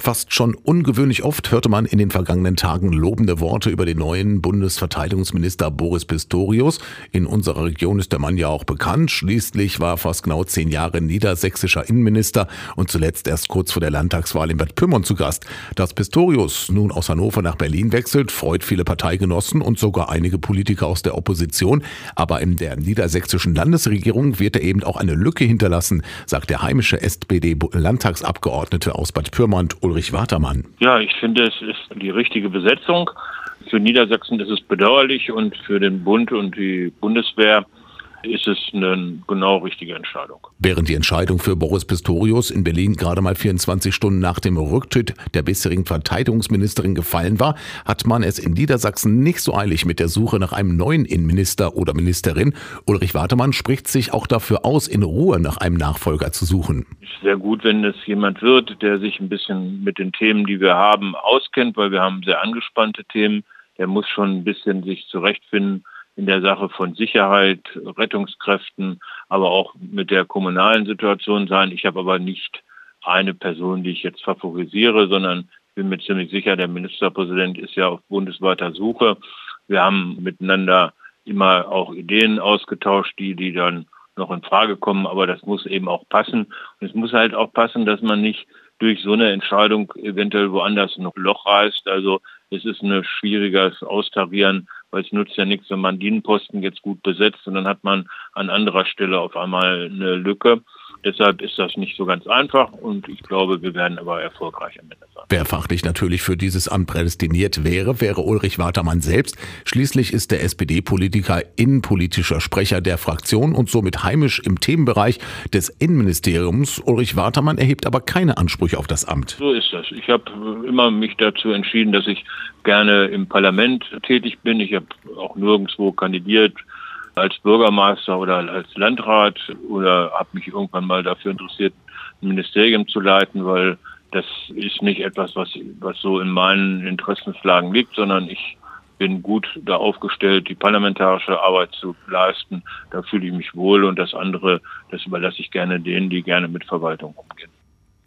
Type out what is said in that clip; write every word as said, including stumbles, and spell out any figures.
Fast schon ungewöhnlich oft hörte man in den vergangenen Tagen lobende Worte über den neuen Bundesverteidigungsminister Boris Pistorius. In unserer Region ist der Mann ja auch bekannt. Schließlich war er fast genau zehn Jahre niedersächsischer Innenminister und zuletzt erst kurz vor der Landtagswahl in Bad Pyrmont zu Gast. Dass Pistorius nun aus Hannover nach Berlin wechselt, freut viele Parteigenossen und sogar einige Politiker aus der Opposition. Aber in der niedersächsischen Landesregierung wird er eben auch eine Lücke hinterlassen, sagt der heimische S P D-Landtagsabgeordnete aus Bad Pyrmont, Ulrich Watermann. Ja, ich finde, es ist die richtige Besetzung. Für Niedersachsen ist es bedauerlich und für den Bund und die Bundeswehr ist es eine genau richtige Entscheidung. Während die Entscheidung für Boris Pistorius in Berlin gerade mal vierundzwanzig Stunden nach dem Rücktritt der bisherigen Verteidigungsministerin gefallen war, hat man es in Niedersachsen nicht so eilig mit der Suche nach einem neuen Innenminister oder Ministerin. Ulrich Watermann spricht sich auch dafür aus, in Ruhe nach einem Nachfolger zu suchen. Es ist sehr gut, wenn es jemand wird, der sich ein bisschen mit den Themen, die wir haben, auskennt, weil wir haben sehr angespannte Themen. Der muss schon ein bisschen sich zurechtfinden in der Sache von Sicherheit, Rettungskräften, aber auch mit der kommunalen Situation sein. Ich habe aber nicht eine Person, die ich jetzt favorisiere, sondern bin mir ziemlich sicher, der Ministerpräsident ist ja auf bundesweiter Suche. Wir haben miteinander immer auch Ideen ausgetauscht, die, die dann noch in Frage kommen, aber das muss eben auch passen. Und es muss halt auch passen, dass man nicht durch so eine Entscheidung eventuell woanders noch Loch reißt. Also es ist ein schwieriges Austarieren, weil es nutzt ja nichts, wenn man den Posten jetzt gut besetzt und dann hat man an anderer Stelle auf einmal eine Lücke. Deshalb ist das nicht so ganz einfach und ich glaube, wir werden aber erfolgreich am Ende sein. Wer fachlich natürlich für dieses Amt prädestiniert wäre, wäre Ulrich Watermann selbst. Schließlich ist der S P D-Politiker innenpolitischer Sprecher der Fraktion und somit heimisch im Themenbereich des Innenministeriums. Ulrich Watermann erhebt aber keine Ansprüche auf das Amt. So ist das. Ich habe immer mich dazu entschieden, dass ich gerne im Parlament tätig bin. Ich habe auch nirgendwo kandidiert als Bürgermeister oder als Landrat oder habe mich irgendwann mal dafür interessiert, ein Ministerium zu leiten, weil das ist nicht etwas, was, was so in meinen Interessenslagen liegt, sondern ich bin gut da aufgestellt, die parlamentarische Arbeit zu leisten. Da fühle ich mich wohl und das andere, das überlasse ich gerne denen, die gerne mit Verwaltung umgehen.